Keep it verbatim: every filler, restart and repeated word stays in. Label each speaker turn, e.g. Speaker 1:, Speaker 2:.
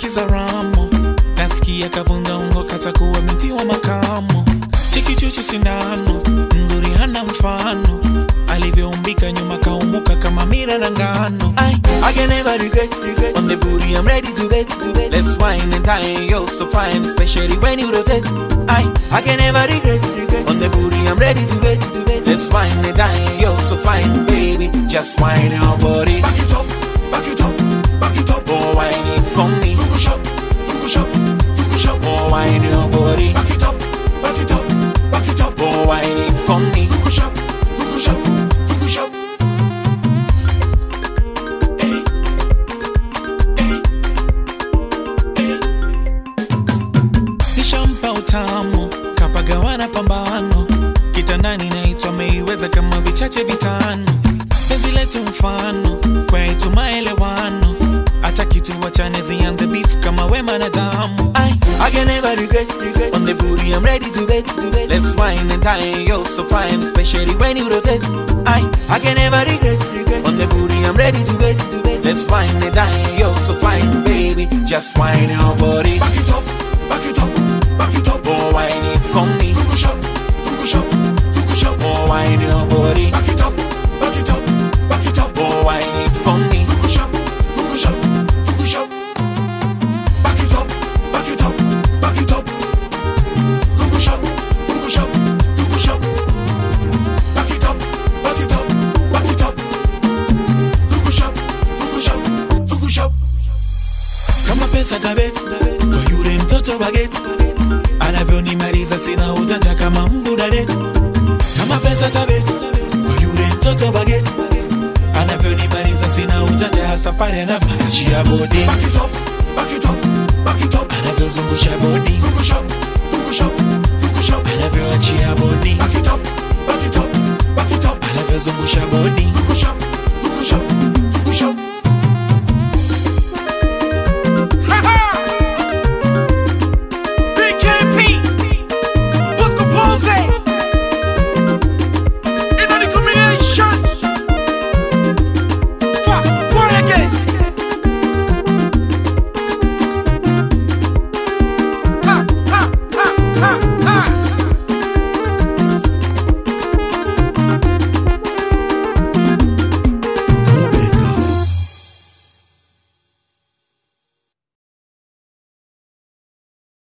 Speaker 1: za ramo. Nasikia kavunja ungo kata kuwa binti wa makamo. Chiki chuchu sindano, mzuri hana mfano. Alivyoumbika nyuma kaumuka kama mira na ngano. I, I can never regret, regret. On the booty I'm ready to bet, to bet. Let's wine and dine, you're so fine, especially when you rotate. I, I can never regret, regret. On the booty I'm ready to bet, to bet. Let's wine and dine, you're so fine, baby. Just wine your body.
Speaker 2: Back it up, back it up, back it up.
Speaker 1: Oh, wine it for me.
Speaker 2: Fukush up, fukush up, fukush up.
Speaker 1: Oh, wine your body.
Speaker 2: Back it up, back it up, back it up.
Speaker 1: Oh, wine it for me.
Speaker 2: Fukush up, fukush up, fukush up. Hey, hey, hey.
Speaker 1: Nishampa utamu, kapagawana pambano. Kitandani naitwa meiweza kama vichache vitano. Penzi letu mfano, kwetu maelewano. Hata kitu wachane zianze beef kama wema na damu. I, I can never regret, regret. On the booty I'm ready to bet, to bet. Let's wine and dine, you're so fine, especially when you rotate. I, I can never regret, regret. On the booty I'm ready to bet, to bet. Let's wine and dine, you're so fine, baby. Just wine your body.
Speaker 2: Back it up, back it up, back it up.
Speaker 1: Oh, wine it for me.
Speaker 2: Fukush up, fukush up, fukush up.
Speaker 1: Oh, wine your body.
Speaker 2: Back it up, back it up, back it up.
Speaker 1: Oh, wine it for me.
Speaker 2: Fukush up, fukush up, fukush up. Back it up, back it up, back it up. Fukush up, fukush up, fukush up. Back it up, back it up, back it up. Fukush up, fukush up, fukush up.
Speaker 1: Kama pesa tabet, kwa yule mtoto baget. Anavyonimaliza sina ujanja kama mbudadet. Kama pesa tabet, kwa yule mtoto baget. Anavyonimaliza sina ujanja hasa pale anapoachia body.
Speaker 2: Back it up, back it up, back it up.
Speaker 1: Anavyozungusha body.
Speaker 2: Fukush up, fukush up.